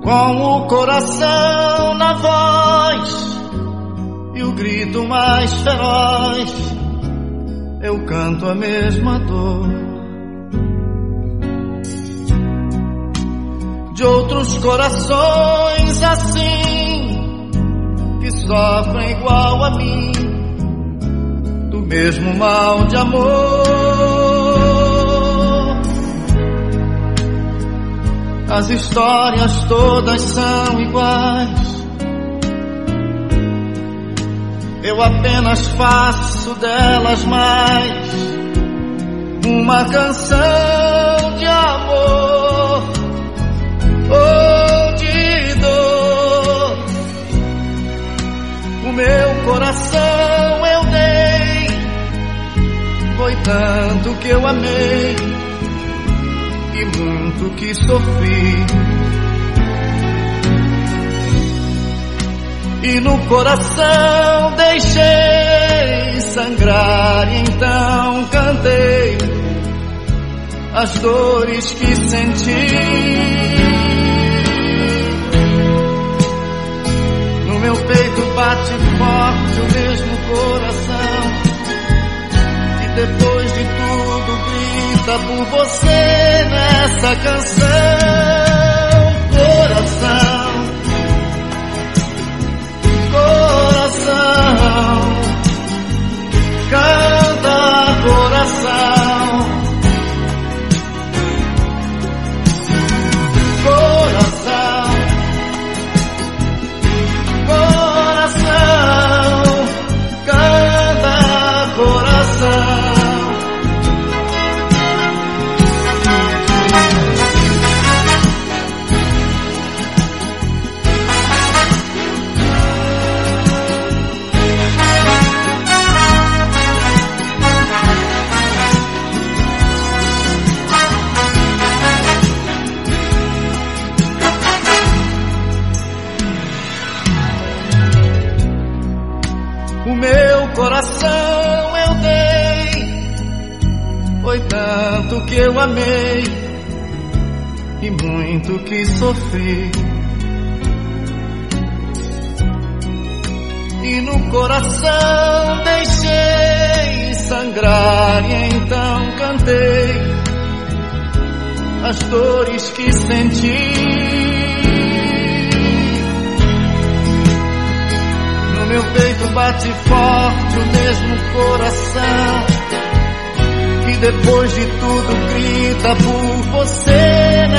Com o coração na voz e o grito mais feroz, eu canto a mesma dor de outros corações assim, que sofrem igual a mim do mesmo mal de amor. As histórias todas são iguais, eu apenas faço delas mais uma canção de amor ou de dor. O meu coração eu dei, foi tanto que eu amei e muito que sofri. E no coração deixei sangrar e então cantei as dores que senti. No meu peito bate forte o mesmo coração, e depois de tudo grita por você nessa canção. Coração, coração, canta coração, coração, coração, canta coração. O meu coração eu dei, foi tanto que eu amei e muito que sofri. E no coração deixei sangrar e então cantei as dores que senti. No meu peito bate forte o mesmo coração, que depois de tudo grita por você